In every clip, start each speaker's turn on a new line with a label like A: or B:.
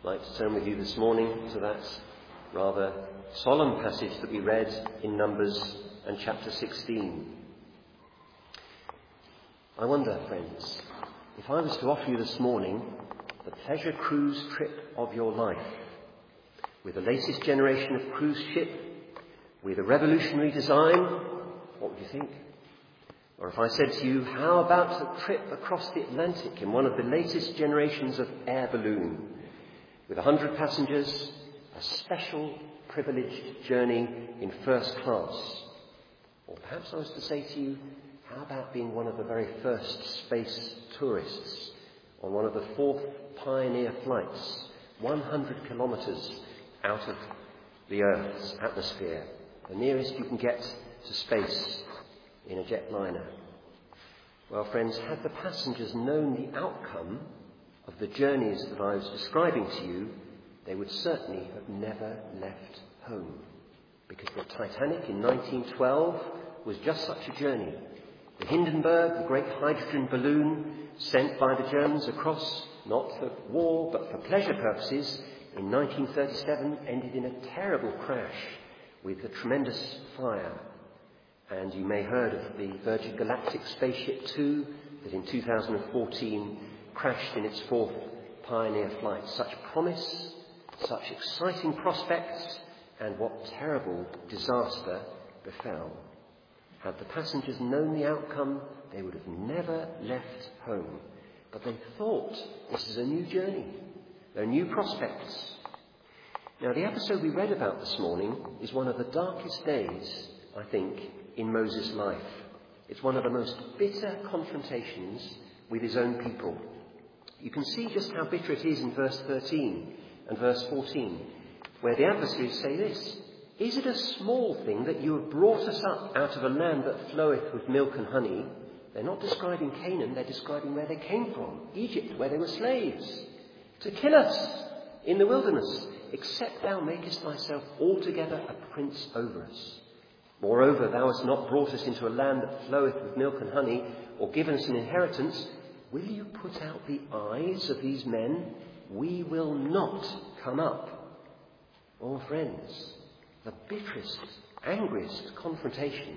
A: I'd like to turn with you this morning to that rather solemn passage that we read in Numbers and chapter 16. I wonder, friends, if I was to offer you this morning the pleasure cruise trip of your life, with the latest generation of cruise ship, with a revolutionary design, what would you think? Or if I said to you, how about a trip across the Atlantic in one of the latest generations of air balloon, with 100 passengers, a special privileged journey in first class? Or perhaps I was to say to you, how about being one of the very first space tourists on one of the fourth Pioneer flights, 100 kilometres out of the Earth's atmosphere, the nearest you can get to space in a jetliner? Well, friends, had the passengers known the outcome of the journeys that I was describing to you, they would certainly have never left home. Because the Titanic in 1912 was just such a journey. The Hindenburg, the great hydrogen balloon sent by the Germans across, not for war but for pleasure purposes, in 1937 ended in a terrible crash with a tremendous fire. And you may have heard of the Virgin Galactic Spaceship 2 that in 2014 crashed in its fourth Pioneer flight. Such promise, such exciting prospects, and what terrible disaster befell. Had the passengers known the outcome, they would have never left home. But they thought this is a new journey. There are new prospects. Now, the episode we read about this morning is one of the darkest days, I think, in Moses' life. It's one of the most bitter confrontations with his own people. You can see just how bitter it is in verse 13 and verse 14, where the adversaries say this: "Is it a small thing that you have brought us up out of a land that floweth with milk and honey?" They're not describing Canaan, they're describing where they came from, Egypt, where they were slaves. "To kill us in the wilderness, except thou makest thyself altogether a prince over us. Moreover, thou hast not brought us into a land that floweth with milk and honey, or given us an inheritance. Will you put out the eyes of these men? We will not come up." Oh, friends, the bitterest, angriest confrontation.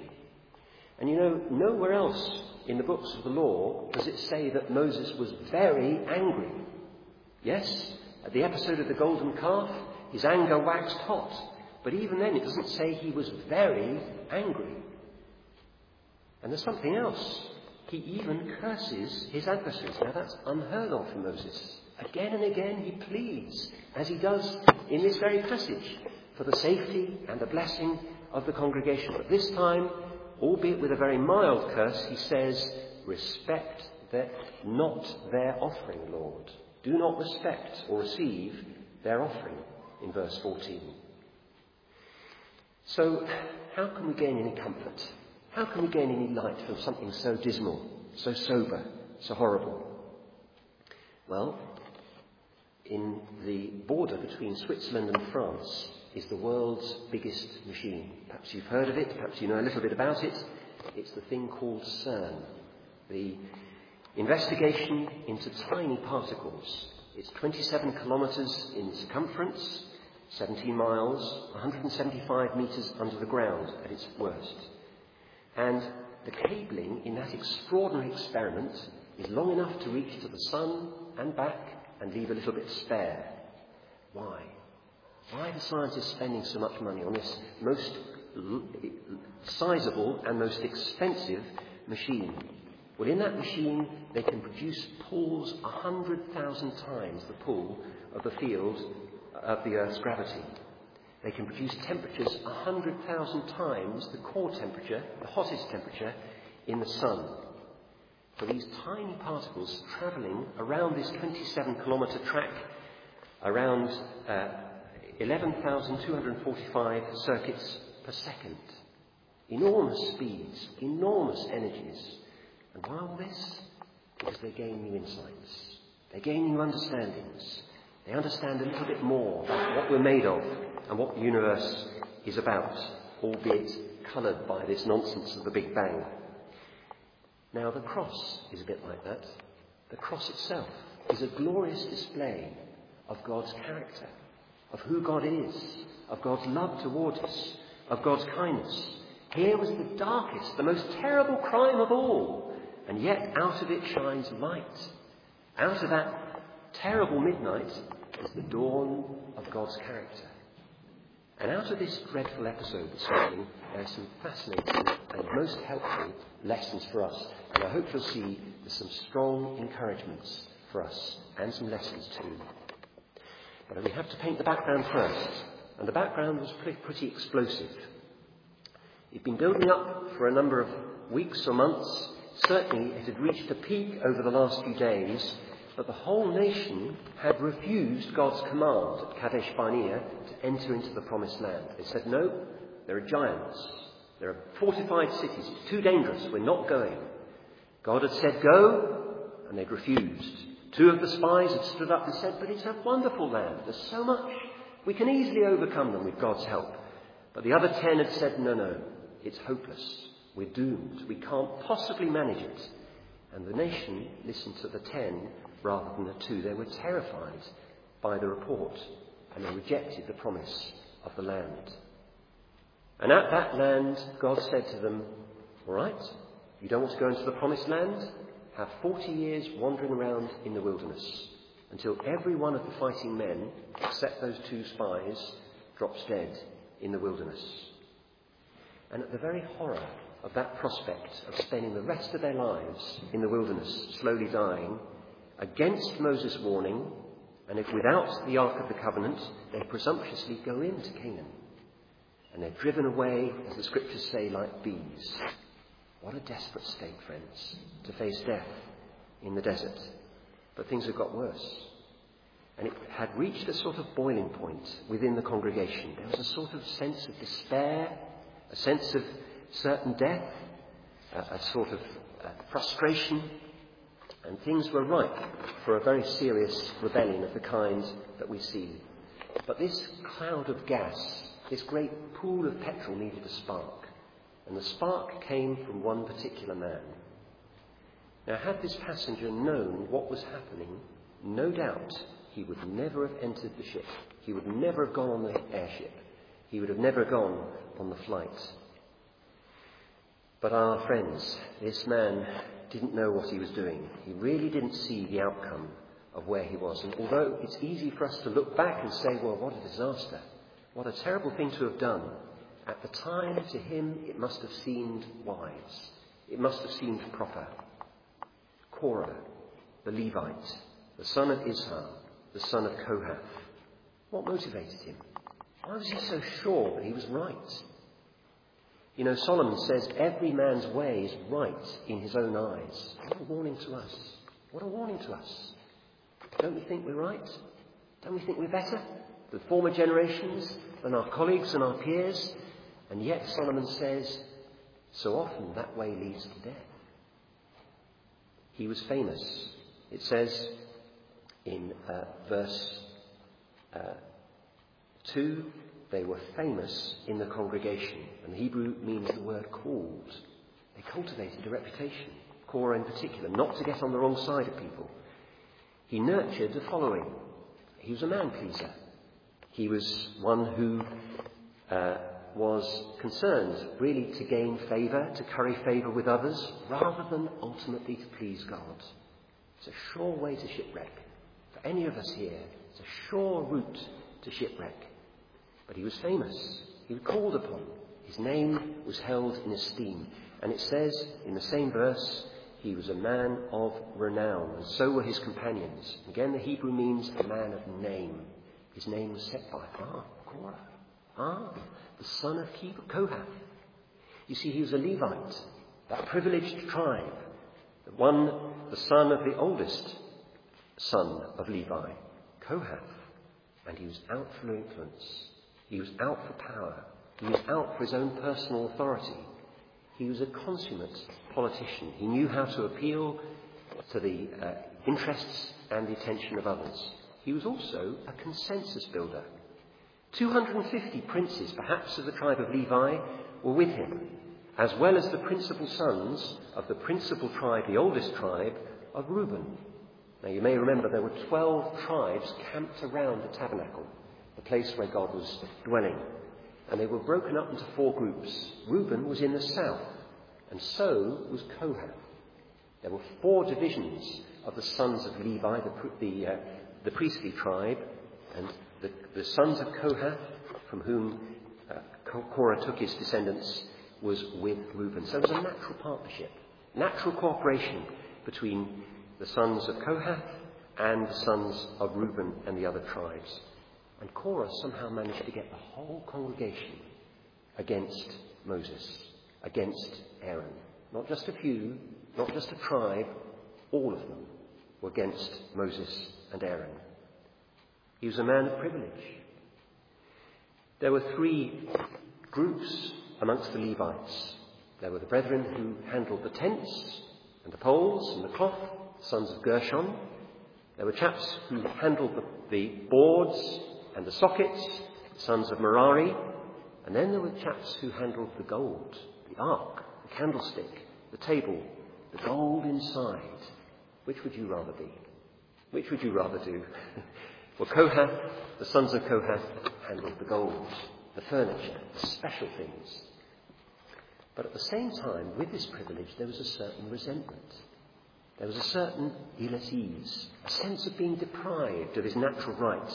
A: And you know, nowhere else in the books of the law does it say that Moses was very angry. Yes, at the episode of the golden calf, his anger waxed hot. But even then, it doesn't say he was very angry. And there's something else. He even curses his adversaries. Now, that's unheard of for Moses. Again and again, he pleads, as he does in this very passage, for the safety and the blessing of the congregation. But this time, albeit with a very mild curse, he says, "Respect not their offering, Lord. Do not respect or receive their offering," in verse 14. So, how can we gain any comfort? How can we gain any light from something so dismal, so sober, so horrible? Well, in the border between Switzerland and France is the world's biggest machine. Perhaps you've heard of it, perhaps you know a little bit about it. It's the thing called CERN, the investigation into tiny particles. It's 27 kilometres in circumference, 17 miles, 175 metres under the ground at its worst. And the cabling in that extraordinary experiment is long enough to reach to the sun and back and leave a little bit spare. Why? Why are the scientists spending so much money on this most sizable and most expensive machine? Well, in that machine, they can produce pulls 100,000 times the pull of the field of the Earth's gravity. They can produce temperatures 100,000 times the core temperature, the hottest temperature, in the sun. For these tiny particles travelling around this 27-kilometre track, around 11,245 circuits per second. Enormous speeds, enormous energies. And why all this? Because they gain new insights. They gain new understandings. They understand a little bit more about what we're made of and what the universe is about, albeit coloured by this nonsense of the Big Bang. Now, the cross is a bit like that. The cross itself is a glorious display of God's character, of who God is, of God's love towards us, of God's kindness. Here was the darkest, the most terrible crime of all, and yet out of it shines light. Out of that terrible midnight is the dawn of God's character. And out of this dreadful episode this morning, there are some fascinating and most helpful lessons for us. And I hope you'll see there's some strong encouragements for us and some lessons too. But we have to paint the background first. And the background was pretty explosive. It'd been building up for a number of weeks or months. Certainly it had reached a peak over the last few days. But the whole nation had refused God's command at Kadesh Barnea to enter into the promised land. They said, no, there are giants. There are fortified cities. It's too dangerous. We're not going. God had said, go, and they'd refused. 2 of the spies had stood up and said, but it's a wonderful land. There's so much. We can easily overcome them with God's help. But the other 10 had said, no, it's hopeless. We're doomed. We can't possibly manage it. And the nation listened to the 10 rather than the 2. They were terrified by the report, and they rejected the promise of the land. And at that land, God said to them, all right, you don't want to go into the promised land? Have 40 years wandering around in the wilderness until every one of the fighting men, except those 2 spies, drops dead in the wilderness. And at the very horror of that prospect of spending the rest of their lives in the wilderness, slowly dying, against Moses' warning, and if without the Ark of the Covenant, they presumptuously go into Canaan. And they're driven away, as the scriptures say, like bees. What a desperate state, friends, to face death in the desert. But things have got worse. And it had reached a sort of boiling point within the congregation. There was a sort of sense of despair, a sense of certain death, a sort of frustration. And things were ripe for a very serious rebellion of the kind that we see. But this cloud of gas, this great pool of petrol needed a spark. And the spark came from one particular man. Now, had this passenger known what was happening, no doubt he would never have entered the ship. He would never have gone on the airship. He would have never gone on the flight. But our friends, this man didn't know what he was doing. He really didn't see the outcome of where he was. And although it's easy for us to look back and say, well, what a disaster. What a terrible thing to have done. At the time, to him, it must have seemed wise. It must have seemed proper. Korah, the Levite, the son of Ishar, the son of Kohath. What motivated him? Why was he so sure that he was right? You know, Solomon says every man's way is right in his own eyes. What a warning to us. What a warning to us. Don't we think we're right? Don't we think we're better than former generations, than our colleagues and our peers? And yet Solomon says, so often that way leads to death. He was famous. It says in verse 2, they were famous in the congregation. And the Hebrew means the word called. They cultivated a reputation, Korah in particular, not to get on the wrong side of people. He nurtured a following. He was a man-pleaser. He was one who was concerned really to gain favour, to curry favour with others, rather than ultimately to please God. It's a sure way to shipwreck. For any of us here, it's a sure route to shipwreck. But he was famous. He was called upon. His name was held in esteem. And it says in the same verse, he was a man of renown, and so were his companions. Again, the Hebrew means a man of name. His name was set by Korah. The son of Kohath. You see, he was a Levite, that privileged tribe, the son of the oldest son of Levi, Kohath. And he was out for influence. He was out for power. He was out for his own personal authority. He was a consummate politician. He knew how to appeal to the interests and the attention of others. He was also a consensus builder. 250 princes, perhaps of the tribe of Levi, were with him, as well as the principal sons of the principal tribe, the oldest tribe, of Reuben. Now you may remember there were 12 tribes camped around the tabernacle, the place where God was dwelling. And they were broken up into 4 groups. Reuben was in the south, and so was Kohath. There were 4 divisions of the sons of Levi, the priestly tribe, and the sons of Kohath, from whom Korah took his descendants, was with Reuben. So it was a natural partnership, natural cooperation between the sons of Kohath and the sons of Reuben and the other tribes. And Korah somehow managed to get the whole congregation against Moses, against Aaron. Not just a few, not just a tribe, all of them were against Moses and Aaron. He was a man of privilege. There were 3 groups amongst the Levites. There were the brethren who handled the tents and the poles and the cloth, sons of Gershon. There were chaps who handled the boards and the sockets, sons of Merari. And then there were chaps who handled the gold, the ark, the candlestick, the table, the gold inside. Which would you rather be? Which would you rather do? Well, Kohath, the sons of Kohath, handled the gold, the furniture, the special things. But at the same time, with this privilege, there was a certain resentment. There was a certain ill at ease, a sense of being deprived of his natural right.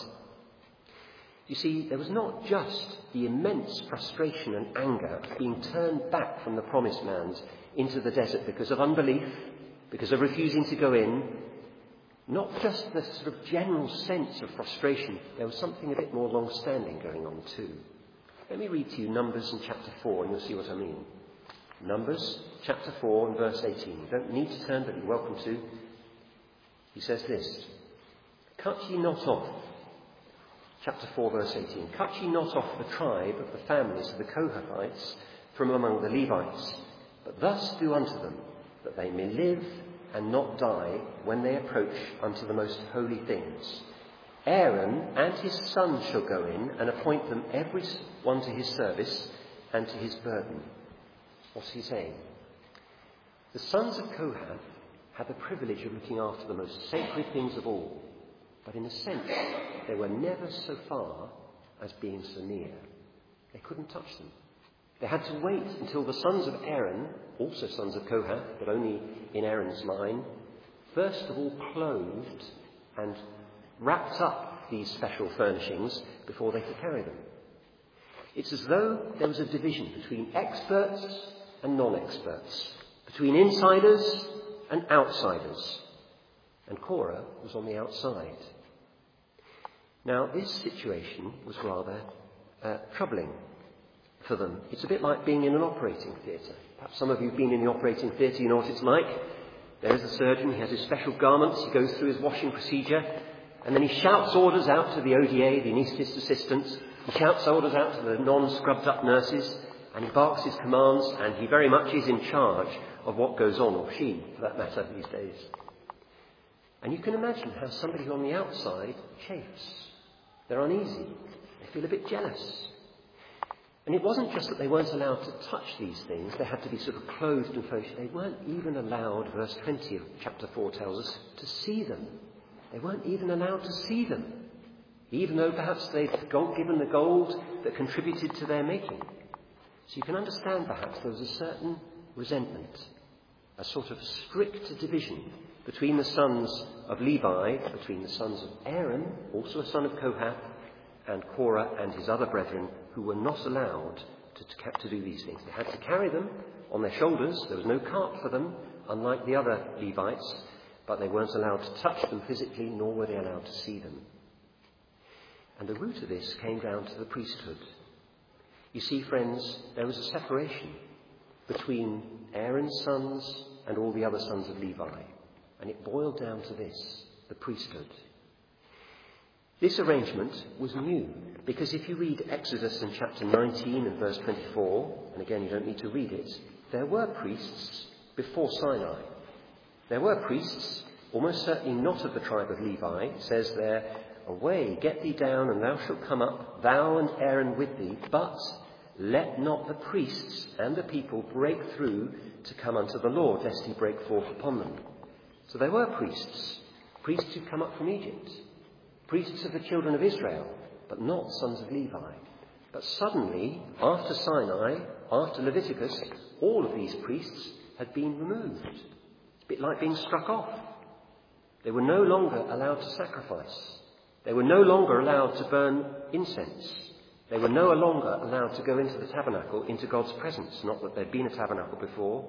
A: You see, there was not just the immense frustration and anger of being turned back from the promised land into the desert because of unbelief, because of refusing to go in. Not just the sort of general sense of frustration, there was something a bit more long-standing going on too. Let me read to you Numbers in chapter 4 and you'll see what I mean. Numbers chapter 4 and verse 18. You don't need to turn, but you're welcome to. He says this: Cut ye not off, chapter 4 verse 18, cut ye not off the tribe of the families of the Kohathites from among the Levites, but thus do unto them, that they may live and not die when they approach unto the most holy things. Aaron and his sons shall go in and appoint them every one to his service and to his burden. What's he saying? The sons of Kohath had the privilege of looking after the most sacred things of all, but in a sense they were never so far as being so near. They couldn't touch them. They had to wait until the sons of Aaron, also sons of Kohath, but only in Aaron's line, first of all clothed and wrapped up these special furnishings before they could carry them. It's as though there was a division between experts and non-experts, between insiders and outsiders. And Korah was on the outside. Now, this situation was rather troubling for them. It's a bit like being in an operating theatre. Perhaps some of you have been in the operating theatre, you know what it's like. There's the surgeon, he has his special garments, he goes through his washing procedure, and then he shouts orders out to the ODA, the anaesthetist assistants. He shouts orders out to the non-scrubbed up nurses, and he barks his commands, and he very much is in charge of what goes on, or she, for that matter, these days. And you can imagine how somebody on the outside chafes. They're uneasy. They feel a bit jealous. And it wasn't just that they weren't allowed to touch these things. They had to be sort of clothed and furnished. They weren't even allowed, verse 20 of chapter 4 tells us, to see them. They weren't even allowed to see them, even though perhaps they'd given the gold that contributed to their making. So you can understand perhaps there was a certain resentment, a sort of strict division between the sons of Levi, between the sons of Aaron, also a son of Kohath, and Korah and his other brethren, who were not allowed to do these things. They had to carry them on their shoulders. There was no cart for them, unlike the other Levites, but they weren't allowed to touch them physically, nor were they allowed to see them. And the root of this came down to the priesthood. You see, friends, there was a separation between Aaron's sons and all the other sons of Levi. And it boiled down to this, the priesthood. This arrangement was new, because if you read Exodus in chapter 19 and verse 24, and again you don't need to read it, there were priests before Sinai. There were priests, almost certainly not of the tribe of Levi. It says there, "Away, get thee down, and thou shalt come up, thou and Aaron with thee, but let not the priests and the people break through to come unto the Lord, lest he break forth upon them." So there were priests, priests who come up from Egypt, priests of the children of Israel, but not sons of Levi. But suddenly, after Sinai, after Leviticus, all of these priests had been removed. It's a bit like being struck off. They were no longer allowed to sacrifice. They were no longer allowed to burn incense. They were no longer allowed to go into the tabernacle, into God's presence. Not that there'd been a tabernacle before.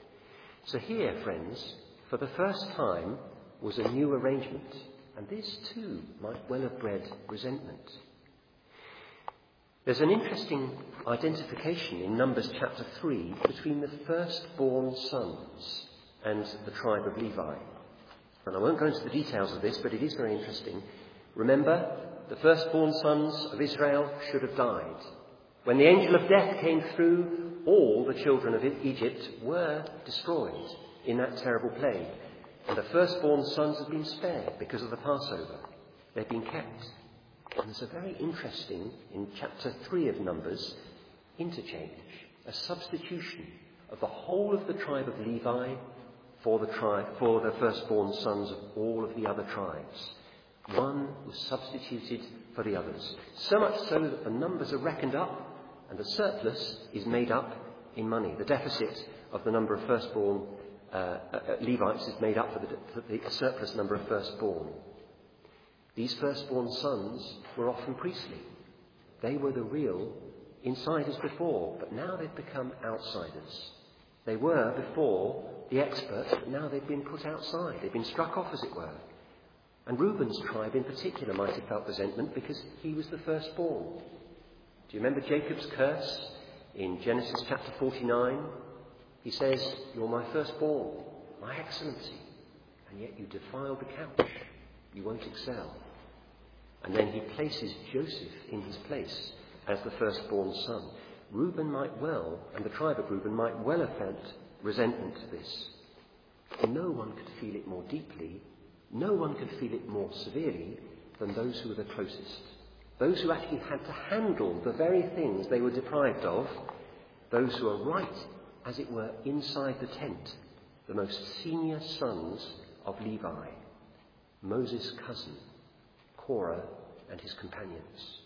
A: So here, friends, for the first time was a new arrangement. And this too might well have bred resentment. There's an interesting identification in Numbers chapter 3 between the firstborn sons and the tribe of Levi. And I won't go into the details of this, but it is very interesting. Remember, the firstborn sons of Israel should have died. When the angel of death came through, all the children of Egypt were destroyed in that terrible plague. And the firstborn sons had been spared because of the Passover. They'd been kept. And there's a very interesting, in chapter 3 of Numbers, interchange, a substitution of the whole of the tribe of Levi for the firstborn sons of all of the other tribes. One was substituted for the others, so much so that the numbers are reckoned up and the surplus is made up in money. The deficit of the number of firstborn Levites is made up for the surplus number of firstborn. These firstborn sons were often priestly. They were the real insiders before, but now they've become outsiders. They were before the experts, but now they've been put outside. They've been struck off, as it were. And Reuben's tribe in particular might have felt resentment because he was the firstborn. Do you remember Jacob's curse in Genesis chapter 49? He says, "You're my firstborn, my excellency, and yet you defile the couch. You won't excel." And then he places Joseph in his place as the firstborn son. Reuben might well, and the tribe of Reuben might well have felt resentment to this. No one could feel it more deeply, no one could feel it more severely than those who were the closest. Those who actually had to handle the very things they were deprived of, those who are right, as it were, inside the tent, the most senior sons of Levi, Moses' cousin, Korah and his companions.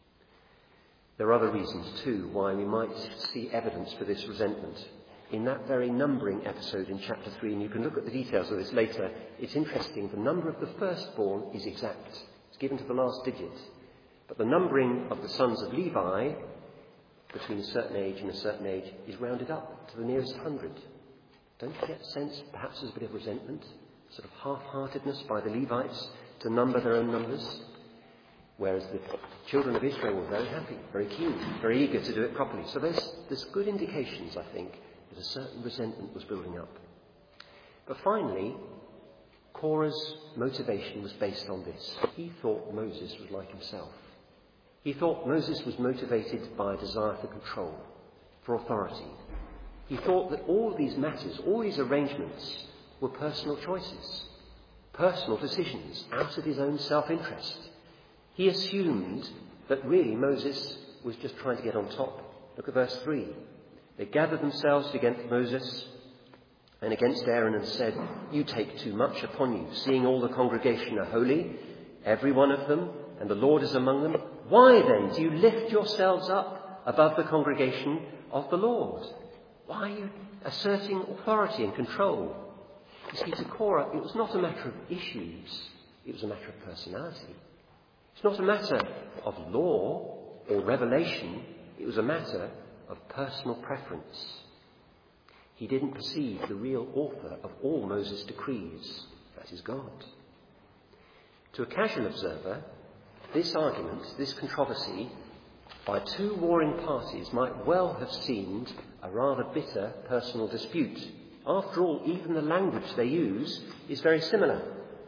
A: There are other reasons too why we might see evidence for this resentment. In that very numbering episode in chapter 3, and you can look at the details of this later, it's interesting, the number of the firstborn is exact. It's given to the last digit. But the numbering of the sons of Levi, between a certain age and a certain age, is rounded up to the nearest 100. Don't you get a sense, perhaps there's a bit of resentment, sort of half-heartedness by the Levites to number their own numbers? Whereas the children of Israel were very happy, very keen, very eager to do it properly. So there's good indications, I think, that a certain resentment was building up. But finally, Korah's motivation was based on this. He thought Moses was like himself. He thought Moses was motivated by a desire for control, for authority. He thought that all these matters, all these arrangements, were personal choices, personal decisions out of his own self-interest. He assumed that really Moses was just trying to get on top. Look at verse 3. They gathered themselves against Moses and against Aaron and said, "You take too much upon you, seeing all the congregation are holy, every one of them, and the Lord is among them. Why then do you lift yourselves up above the congregation of the Lord? Why are you asserting authority and control?" You see, to Korah, it was not a matter of issues. It was a matter of personality. It's not a matter of law or revelation. It was a matter of personal preference. He didn't perceive the real author of all Moses' decrees. That is God. To a casual observer, this argument, this controversy, by two warring parties might well have seemed a rather bitter personal dispute. After all, even the language they use is very similar.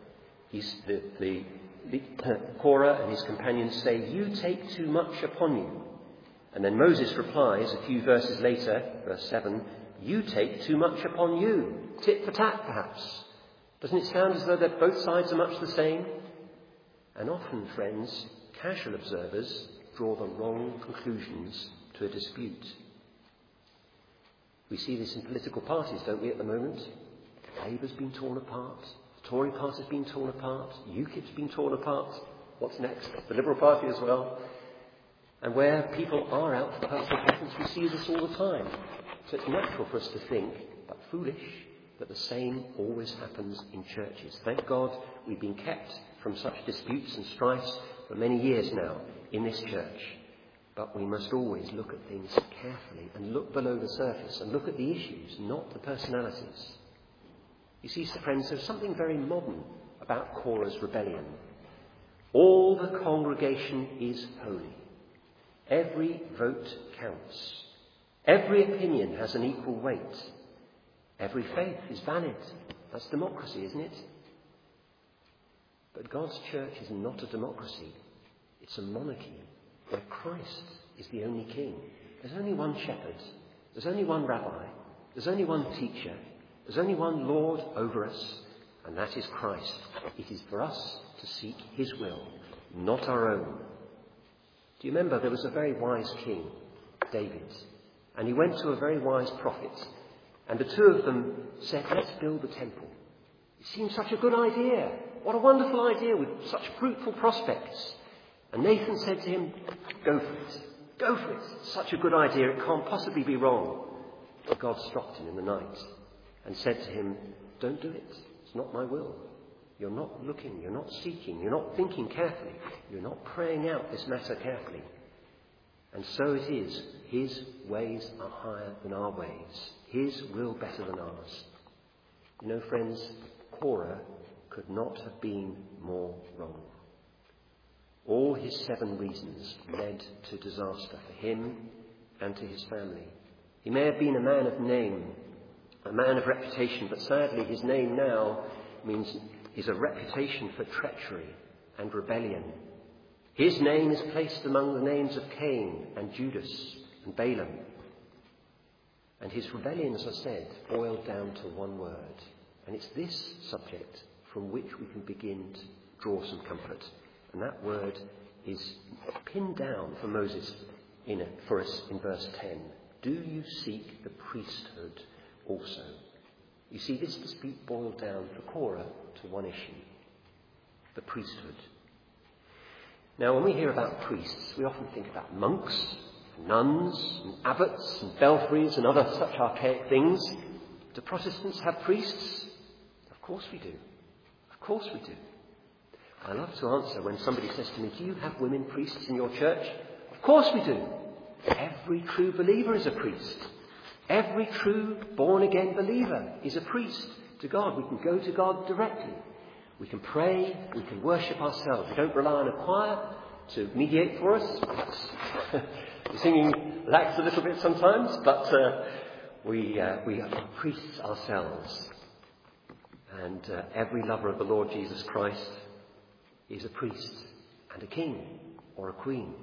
A: Korah and his companions say, "You take too much upon you." And then Moses replies a few verses later, verse 7, "You take too much upon you." Tit for tat, perhaps. Doesn't it sound as though that both sides are much the same? And often, friends, casual observers draw the wrong conclusions to a dispute. We see this in political parties, don't we, at the moment? Labour's been torn apart. The Tory party's been torn apart. UKIP's been torn apart. What's next? The Liberal Party as well. And where people are out for personal preference, we see this all the time. So it's natural for us to think, but foolish, that the same always happens in churches. Thank God we've been kept from such disputes and strifes for many years now in this church. But we must always look at things carefully and look below the surface and look at the issues, not the personalities. You see, friends, there's something very modern about Korah's rebellion. All the congregation is holy. Every vote counts. Every opinion has an equal weight. Every faith is valid. That's democracy, isn't it? But God's church is not a democracy. It's a monarchy where Christ is the only king. There's only one shepherd. There's only one rabbi. There's only one teacher. There's only one Lord over us, and that is Christ. It is for us to seek his will, not our own. Do you remember there was a very wise king, David, and he went to a very wise prophet, and the two of them said, let's build the temple. It seems such a good idea. What a wonderful idea with such fruitful prospects. And Nathan said to him, go for it. Go for it. Such a good idea. It can't possibly be wrong. But God stopped him in the night and said to him, don't do it. It's not my will. You're not looking. You're not seeking. You're not thinking carefully. You're not praying out this matter carefully. And so it is. His ways are higher than our ways. His will better than ours. You know, friends, Korah could not have been more wrong. All his 7 reasons led to disaster for him and to his family. He may have been a man of name, a man of reputation, but sadly his name now is a reputation for treachery and rebellion. His name is placed among the names of Cain and Judas and Balaam. And his rebellion, as I said, boiled down to one word. And it's this subject from which we can begin to draw some comfort. And that word is pinned down for Moses for us in verse 10. Do you seek the priesthood also? You see, this dispute boiled down for Korah to one issue, the priesthood. Now, when we hear about priests, we often think about monks, nuns, and abbots, and belfries, and other such archaic things. Do Protestants have priests? Of course we do. Of course we do. I love to answer when somebody says to me, do you have women priests in your church? Of course we do. Every true believer is a priest. Every true born-again believer is a priest to God. We can go to God directly. We can pray. We can worship ourselves. We don't rely on a choir to mediate for us. Perhaps the singing lacks a little bit sometimes, but we are priests ourselves. And every lover of the Lord Jesus Christ is a priest and a king or a queen.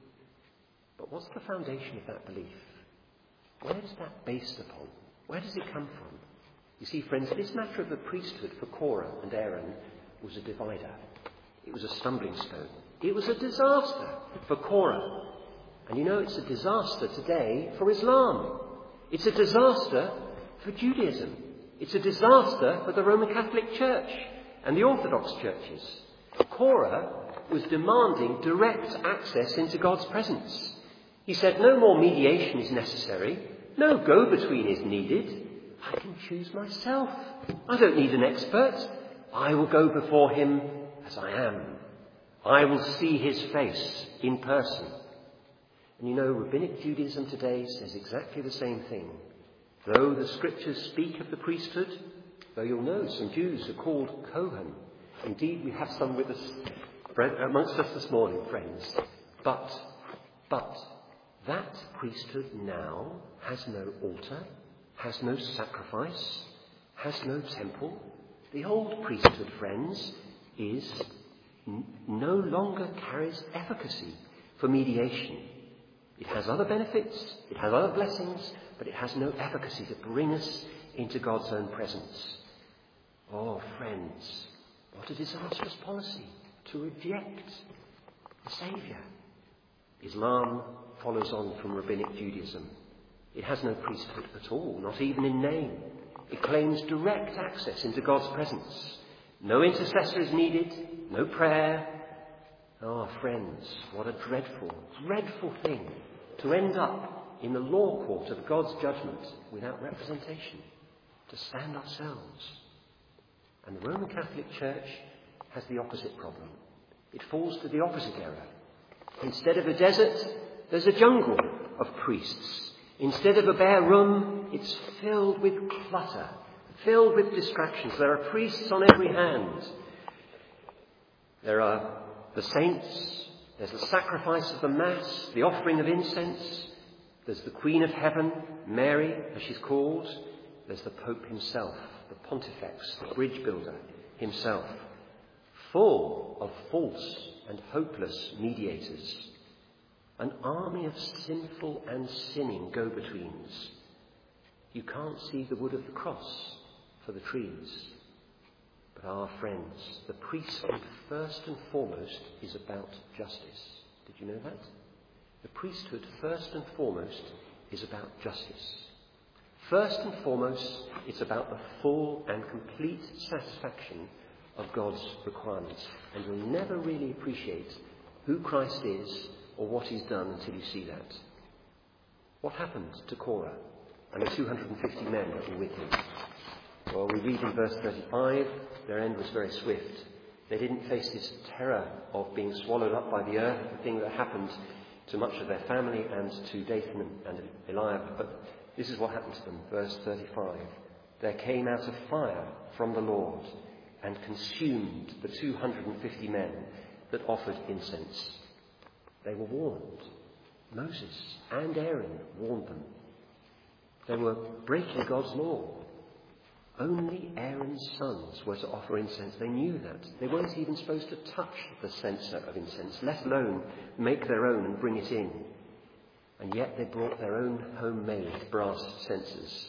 A: But what's the foundation of that belief? Where is that based upon? Where does it come from? You see, friends, this matter of the priesthood for Korah and Aaron was a divider. It was a stumbling stone. It was a disaster for Korah. And you know, it's a disaster today for Islam. It's a disaster for Judaism. It's a disaster for the Roman Catholic Church and the Orthodox churches. Korah was demanding direct access into God's presence. He said, no more mediation is necessary. No go-between is needed. I can choose myself. I don't need an expert. I will go before him as I am. I will see his face in person. And you know, Rabbinic Judaism today says exactly the same thing. Though the scriptures speak of the priesthood, though you'll know some Jews are called Kohen. Indeed, we have some with us amongst us this morning, friends. But that priesthood now has no altar, has no sacrifice, has no temple. The old priesthood, friends, no longer carries efficacy for mediation. It has other benefits, it has other blessings, but it has no efficacy to bring us into God's own presence. Oh, friends, what a disastrous policy to reject the Saviour. Islam follows on from Rabbinic Judaism. It has no priesthood at all, not even in name. It claims direct access into God's presence. No intercessor is needed, no prayer. Ah, friends, what a dreadful, dreadful thing to end up in the law court of God's judgment without representation, to stand ourselves. And the Roman Catholic Church has the opposite problem. It falls to the opposite error. Instead of a desert, there's a jungle of priests. Instead of a bare room, it's filled with clutter, filled with distractions. There are priests on every hand. There are the saints, there's the sacrifice of the Mass, the offering of incense, there's the Queen of Heaven, Mary, as she's called, there's the Pope himself, the Pontifex, the bridge builder himself, full of false and hopeless mediators, an army of sinful and sinning go-betweens. You can't see the wood of the cross for the trees. But our friends, the priesthood first and foremost is about justice. Did you know that? The priesthood first and foremost is about justice. First and foremost, it's about the full and complete satisfaction of God's requirements. And you'll never really appreciate who Christ is or what he's done until you see that. What happened to Korah and the 250 men that were with him? Well, we read in verse 35, their end was very swift. They didn't face this terror of being swallowed up by the earth, the thing that happened to much of their family and to Dathan and Eliab. But this is what happened to them. Verse 35. There came out a fire from the Lord and consumed the 250 men that offered incense. They were warned. Moses and Aaron warned them. They were breaking God's law. Only Aaron's sons were to offer incense. They knew that. They weren't even supposed to touch the censer of incense, let alone make their own and bring it in. And yet they brought their own homemade brass censers.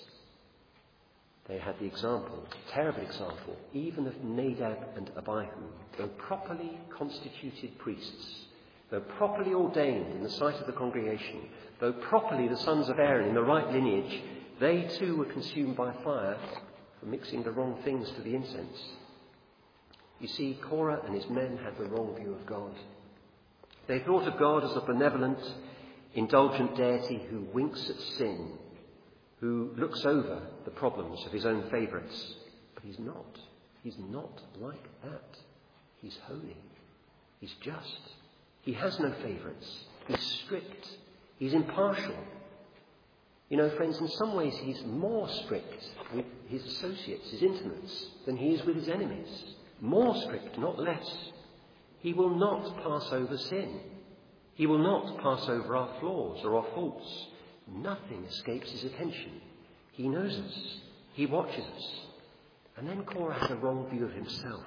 A: They had the example, terrible example, even of Nadab and Abihu, though properly constituted priests, though properly ordained in the sight of the congregation, though properly the sons of Aaron in the right lineage, they too were consumed by fire for mixing the wrong things to the incense. You see, Korah and his men had the wrong view of God. They thought of God as a benevolent, indulgent deity who winks at sin, who looks over the problems of his own favourites. But he's not. He's not like that. He's holy. He's just. He has no favourites. He's strict. He's impartial. You know, friends, in some ways he's more strict with his associates, his intimates, than he is with his enemies. More strict, not less. He will not pass over sin. He will not pass over our flaws or our faults. Nothing escapes his attention. He knows us. He watches us. And then Korah has a wrong view of himself.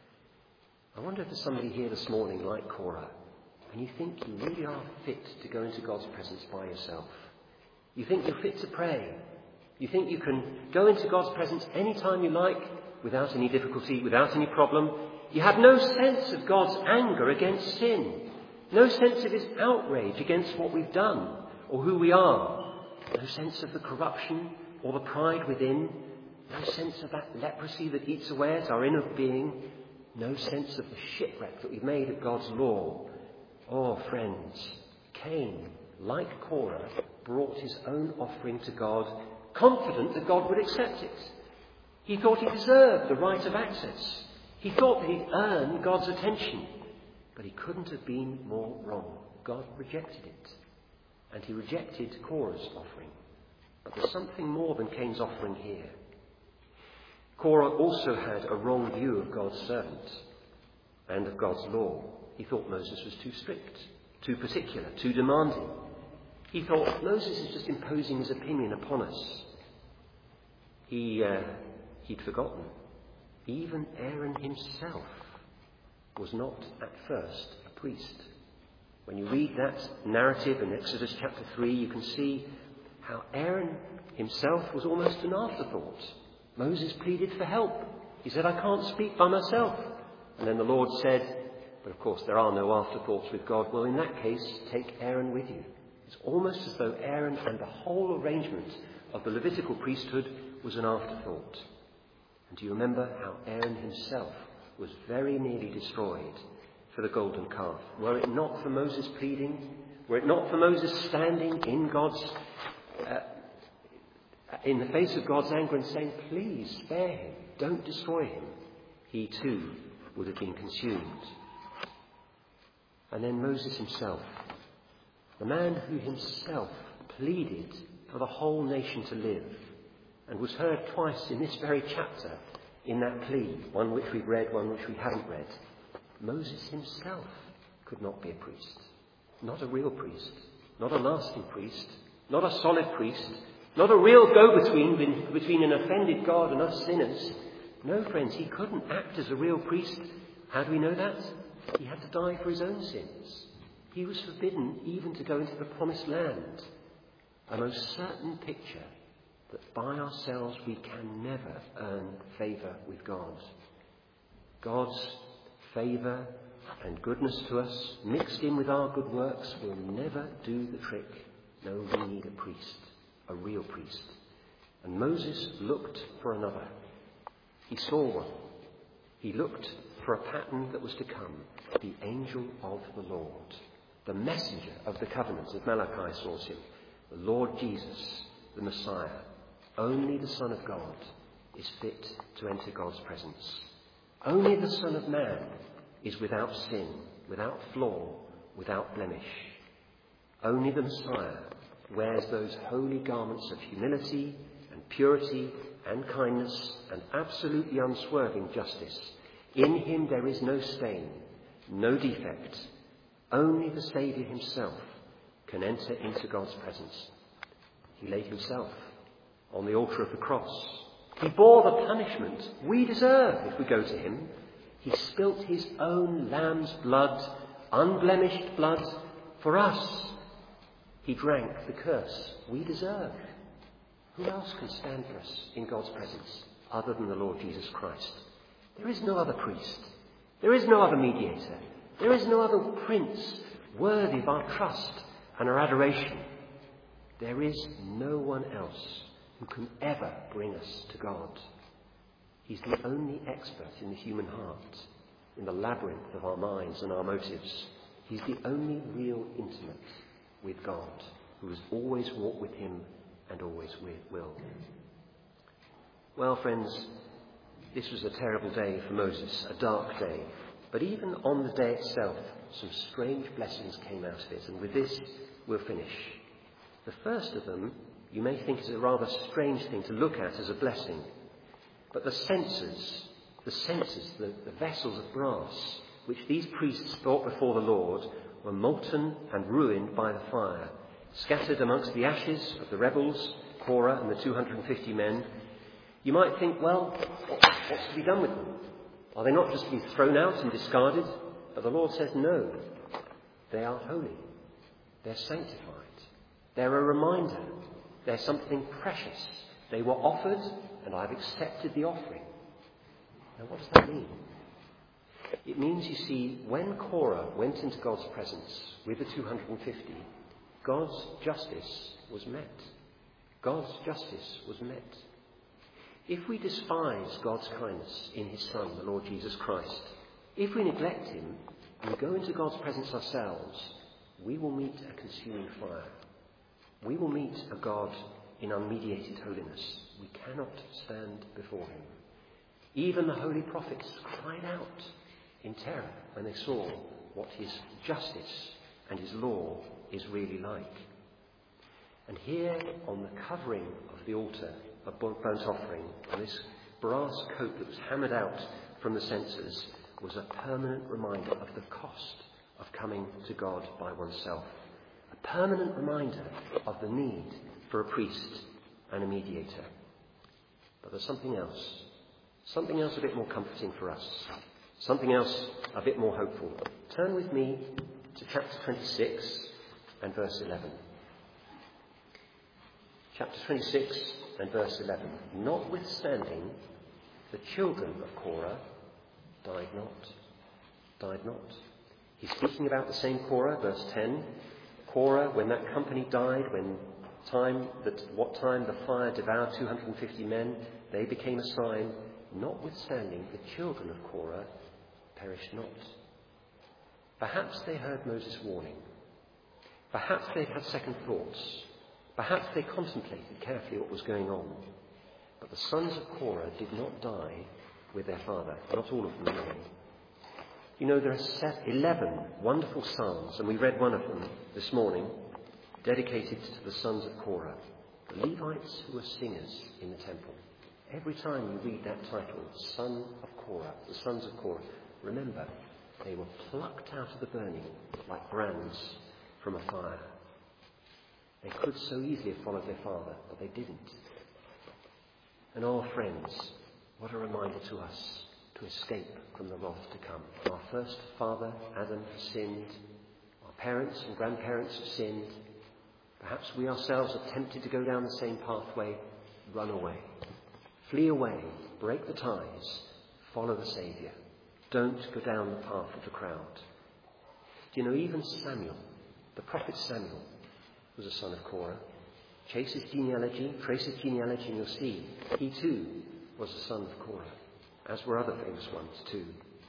A: I wonder if there's somebody here this morning like Korah, and you think you really are fit to go into God's presence by yourself. You think you're fit to pray. You think you can go into God's presence any time you like, without any difficulty, without any problem. You have no sense of God's anger against sin. No sense of his outrage against what we've done or who we are. No sense of the corruption or the pride within. No sense of that leprosy that eats away at our inner being. No sense of the shipwreck that we've made of God's law. Oh, friends, Cain, like Korah, brought his own offering to God, confident that God would accept it. He thought he deserved the right of access. He thought that he'd earned God's attention. But he couldn't have been more wrong. God rejected it. And he rejected Korah's offering. But there's something more than Cain's offering here. Korah also had a wrong view of God's servant and of God's law. He thought Moses was too strict, too particular, too demanding. He thought Moses is just imposing his opinion upon us. He'd forgotten. Even Aaron himself was not at first a priest. When you read that narrative in Exodus chapter 3, you can see how Aaron himself was almost an afterthought. Moses pleaded for help. He said, I can't speak by myself. And then the Lord said, but of course there are no afterthoughts with God. Well, in that case, take Aaron with you. It's almost as though Aaron and the whole arrangement of the Levitical priesthood was an afterthought. And do you remember how Aaron himself was very nearly destroyed for the golden calf. Were it not for Moses pleading, were it not for Moses standing in in the face of God's anger and saying, please spare him, don't destroy him, he too would have been consumed. And then Moses himself, the man who himself pleaded for the whole nation to live, and was heard twice in this very chapter in that plea, one which we've read, one which we haven't read. Moses himself could not be a priest, not a real priest, not a lasting priest, not a solid priest, not a real go-between between an offended God and us sinners. No, friends, he couldn't act as a real priest. How do we know that? He had to die for his own sins. He was forbidden even to go into the promised land. A most certain picture that by ourselves we can never earn favour with God. God's favour and goodness to us, mixed in with our good works, will never do the trick. No, we need a priest, a real priest. And Moses looked for another. He saw one. He looked for a pattern that was to come, the angel of the Lord, the messenger of the covenant, as Malachi saw him, the Lord Jesus, the Messiah. Only the Son of God is fit to enter God's presence. Only the Son of Man is without sin, without flaw, without blemish. Only the Messiah wears those holy garments of humility and purity and kindness and absolutely unswerving justice. In him there is no stain, no defect. Only the Saviour himself can enter into God's presence. He laid himself on the altar of the cross. He bore the punishment we deserve if we go to him. He spilt his own lamb's blood, unblemished blood, for us. He drank the curse we deserve. Who else can stand for us in God's presence other than the Lord Jesus Christ? There is no other priest. There is no other mediator. There is no other prince worthy of our trust and our adoration. There is no one else who can ever bring us to God. He's the only expert in the human heart, in the labyrinth of our minds and our motives. He's the only real intimate with God, who has always walked with him and always will. Well, friends, this was a terrible day for Moses, a dark day. But even on the day itself, some strange blessings came out of it. And with this, we'll finish. The first of them, you may think is a rather strange thing to look at as a blessing. But the censers, the vessels of brass, which these priests brought before the Lord, were molten and ruined by the fire, scattered amongst the ashes of the rebels, Korah and the 250 men. You might think, well, what's to be done with them? Are they not just to be thrown out and discarded? But the Lord says no. They are holy. They're sanctified. They're a reminder. They're something precious. They were offered, and I've accepted the offering. Now, what does that mean? It means, you see, when Korah went into God's presence with the 250, God's justice was met. God's justice was met. If we despise God's kindness in his Son, the Lord Jesus Christ, if we neglect him and go into God's presence ourselves, we will meet a consuming fire. We will meet a God in unmediated holiness. We cannot stand before him. Even the holy prophets cried out in terror when they saw what his justice and his law is really like. And here on the covering of the altar of burnt offering, on this brass coat that was hammered out from the censers, was a permanent reminder of the cost of coming to God by oneself. A permanent reminder of the need for a priest and a mediator. But there's something else a bit more comforting for us, something else a bit more hopeful. Turn with me to chapter 26 and verse 11. Chapter 26 and verse 11. Notwithstanding, the children of Korah died not. He's speaking about the same Korah, verse 10. Korah, when that company died, what time the fire devoured 250 men, they became a sign. Notwithstanding, the children of Korah perished not. Perhaps they heard Moses' warning. Perhaps they'd had second thoughts. Perhaps they contemplated carefully what was going on. But the sons of Korah did not die with their father. Not all of them, no. You know, there are 11 wonderful psalms, and we read one of them this morning, dedicated to the sons of Korah, the Levites who were singers in the temple. Every time you read that title, Son of Korah, the sons of Korah, remember, they were plucked out of the burning like brands from a fire. They could so easily have followed their father, but they didn't. And our friends, what a reminder to us to escape from the wrath to come. Our first father, Adam, sinned. Our parents and grandparents have sinned. Perhaps we ourselves are tempted to go down the same pathway. Run away. Flee away. Break the ties. Follow the Saviour. Don't go down the path of the crowd. Do you know, even Samuel, the prophet Samuel, was a son of Korah. Trace his genealogy, and you'll see he too was a son of Korah, as were other famous ones too.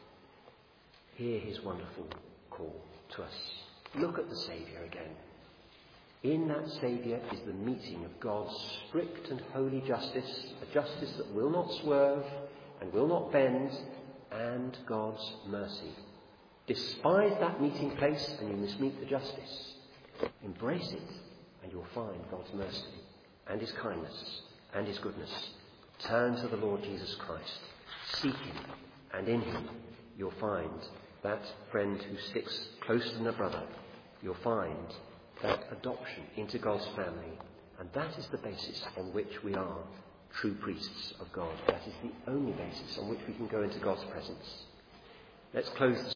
A: Hear his wonderful call to us. Look at the Saviour again. In that Saviour is the meeting of God's strict and holy justice, a justice that will not swerve and will not bend, and God's mercy. Despise that meeting place and you must meet the justice. Embrace it and you'll find God's mercy and his kindness and his goodness. Turn to the Lord Jesus Christ. Seek him, and in him you'll find that friend who sticks closer than a brother. You'll find that adoption into God's family, and that is the basis on which we are true priests of God. That is the only basis on which we can go into God's presence. Let's close this